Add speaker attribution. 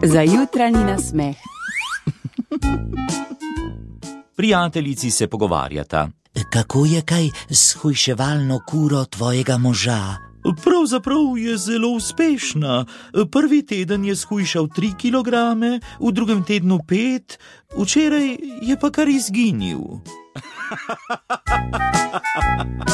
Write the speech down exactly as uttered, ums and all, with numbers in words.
Speaker 1: Za jutranji nasmeh.
Speaker 2: Prijateljici se pogovarjata.
Speaker 3: Kako je kaj s hujševalno kuro tvojega moža?
Speaker 2: Pravzaprav je zelo uspešna. Prvi teden je shujšal tri kilograme, v drugem tednu pet, včeraj je pa kar izginil.